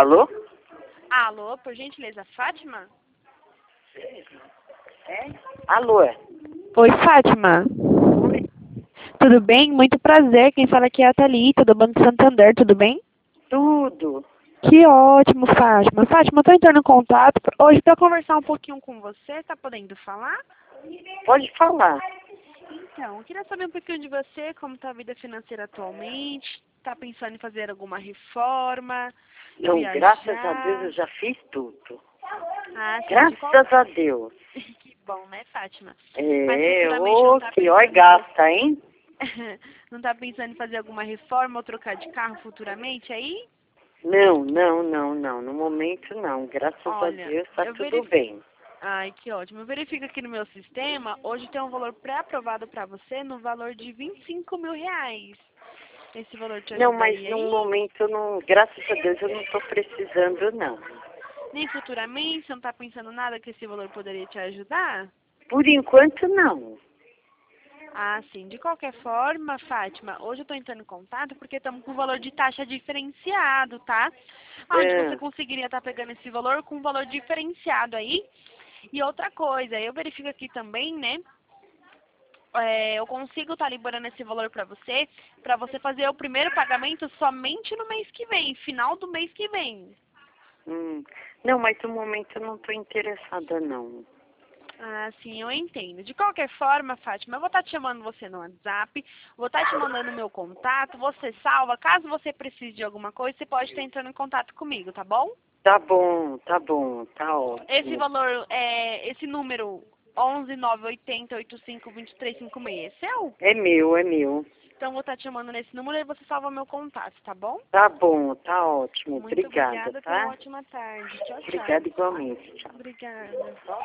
Alô? Alô, por gentileza, Fátima? Alô? Oi, Fátima. Tudo bem? Muito prazer. Quem fala aqui é a Thalita, do Banco Santander, tudo bem? Tudo. Que ótimo, Fátima. Fátima, eu tô entrando em contato hoje para conversar um pouquinho com você. Tá podendo falar? Pode falar. Então, eu queria saber um pouquinho de você, como tá a vida financeira atualmente. Tá pensando em fazer alguma reforma? Não, Viajar? graças a Deus eu já fiz tudo. Ah, sim, Graças a Deus. Que bom, né, Fátima? Mas É, futuramente não tá que ó, pensando gasta, hein? Não tá pensando em fazer alguma reforma ou trocar de carro futuramente aí? Não. No momento não. Graças Olha, a Deus tá eu tudo bem. Ai, que ótimo. Eu verifico aqui no meu sistema, hoje tem um valor pré-aprovado para você no valor de R$ 25.000. Esse valor te Não, mas ajudaria no aí? momento não. Graças a Deus eu não tô precisando, não. Nem futuramente? Você não tá pensando nada que esse valor poderia te ajudar? Por enquanto não. Ah, sim. De qualquer forma, Fátima, hoje eu estou entrando em contato porque estamos com valor de taxa diferenciado, tá? Onde você É, conseguiria estar pegando esse valor com um valor diferenciado aí. E outra coisa, eu verifico aqui também, né? Eu consigo estar liberando esse valor para você fazer o primeiro pagamento somente no mês que vem, final do mês que vem. não, mas no momento eu não tô interessada, não. Ah, sim, eu entendo. De qualquer forma, Fátima, eu vou estar te chamando você no WhatsApp, vou estar te mandando o meu contato, você salva. Caso você precise de alguma coisa, você pode estar entrando em contato comigo, tá bom? Tá bom, tá Esse ótimo. valor, esse número 11 980 85 2356 é seu? É meu, é meu. Então, eu vou estar te chamando nesse número e você salva meu contato, tá bom? Tá bom, tá ótimo. Muito Obrigada, obrigada, tenha uma tá? ótima tarde. Tchau, tchau. Obrigada igualmente. Tchau. Obrigada.